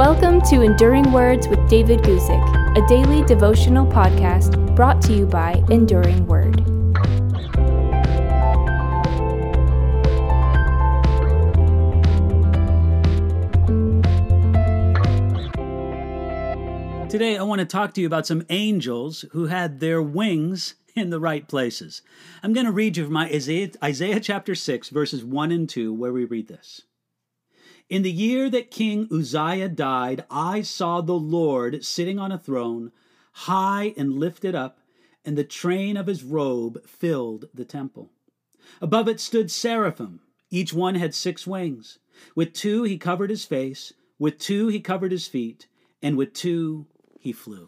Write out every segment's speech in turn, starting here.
Welcome to Enduring Words with David Guzik, a daily devotional podcast brought to you by Enduring Word. Today, I want to talk to you about some angels who had their wings in the right places. I'm going to read you from Isaiah chapter 6, verses 1 and 2, where we read this. In the year that King Uzziah died, I saw the Lord sitting on a throne, high and lifted up, and the train of his robe filled the temple. Above it stood seraphim. Each one had 6 wings. With 2 he covered his face, with 2 he covered his feet, and with 2 he flew.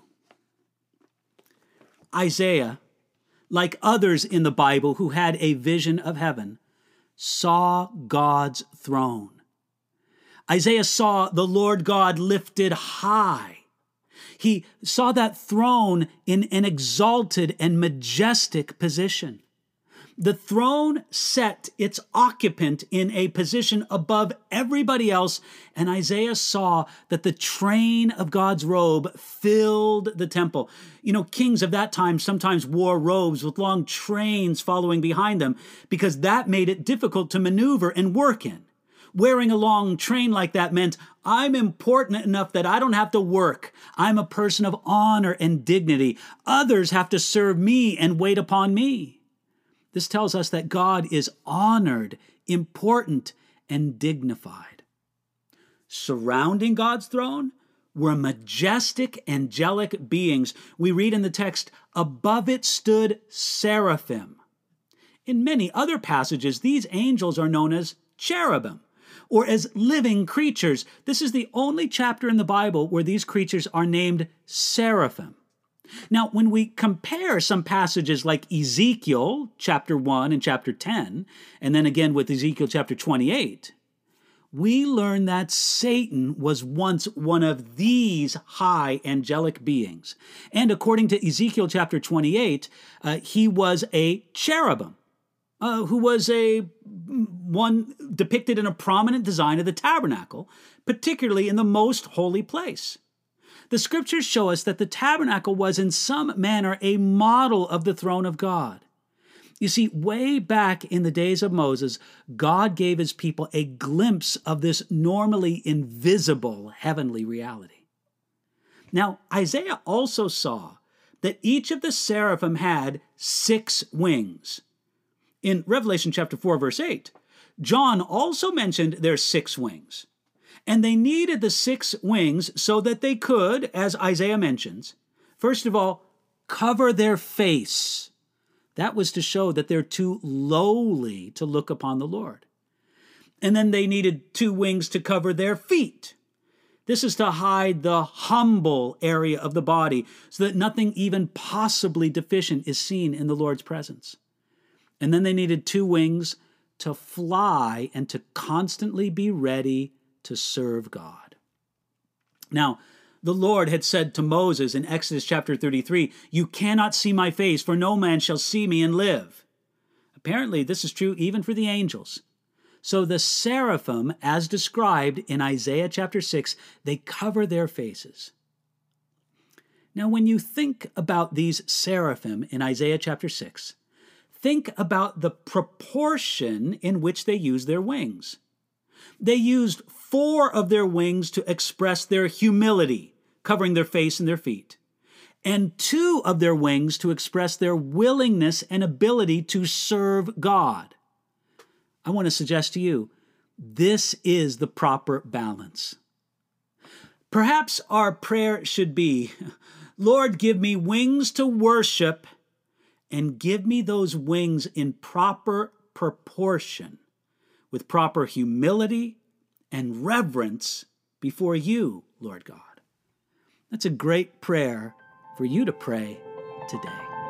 Isaiah, like others in the Bible who had a vision of heaven, saw God's throne. Isaiah saw the Lord God lifted high. He saw that throne in an exalted and majestic position. The throne set its occupant in a position above everybody else, and Isaiah saw that the train of God's robe filled the temple. You know, kings of that time sometimes wore robes with long trains following behind them because that made it difficult to maneuver and work in. Wearing a long train like that meant I'm important enough that I don't have to work. I'm a person of honor and dignity. Others have to serve me and wait upon me. This tells us that God is honored, important, and dignified. Surrounding God's throne were majestic, angelic beings. We read in the text, above it stood seraphim. In many other passages, these angels are known as cherubim, or as living creatures. This is the only chapter in the Bible where these creatures are named seraphim. Now, when we compare some passages like Ezekiel chapter 1 and chapter 10, and then again with Ezekiel chapter 28, we learn that Satan was once one of these high angelic beings. And according to Ezekiel chapter 28, he was a cherubim, who was one depicted in a prominent design of the tabernacle, particularly in the most holy place. The scriptures show us that the tabernacle was in some manner a model of the throne of God. You see, way back in the days of Moses, God gave his people a glimpse of this normally invisible heavenly reality. Now, Isaiah also saw that each of the seraphim had 6 wings. In Revelation chapter 4, verse 8, John also mentioned their 6 wings. And they needed the 6 wings so that they could, as Isaiah mentions, first of all, cover their face. That was to show that they're too lowly to look upon the Lord. And then they needed 2 wings to cover their feet. This is to hide the humble area of the body so that nothing even possibly deficient is seen in the Lord's presence. And then they needed 2 wings to fly and to constantly be ready to serve God. Now, the Lord had said to Moses in Exodus chapter 33, "You cannot see my face, for no man shall see me and live." Apparently, this is true even for the angels. So the seraphim, as described in Isaiah chapter 6, they cover their faces. Now, when you think about these seraphim in Isaiah chapter 6, think about the proportion in which they use their wings. They used 4 of their wings to express their humility, covering their face and their feet, and 2 of their wings to express their willingness and ability to serve God. I want to suggest to you, this is the proper balance. Perhaps our prayer should be, Lord, give me wings to worship, and give me those wings in proper proportion, with proper humility and reverence before you, Lord God. That's a great prayer for you to pray today.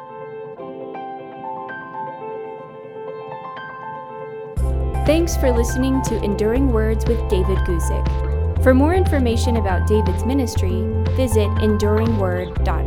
Thanks for listening to Enduring Words with David Guzik. For more information about David's ministry, visit enduringword.org.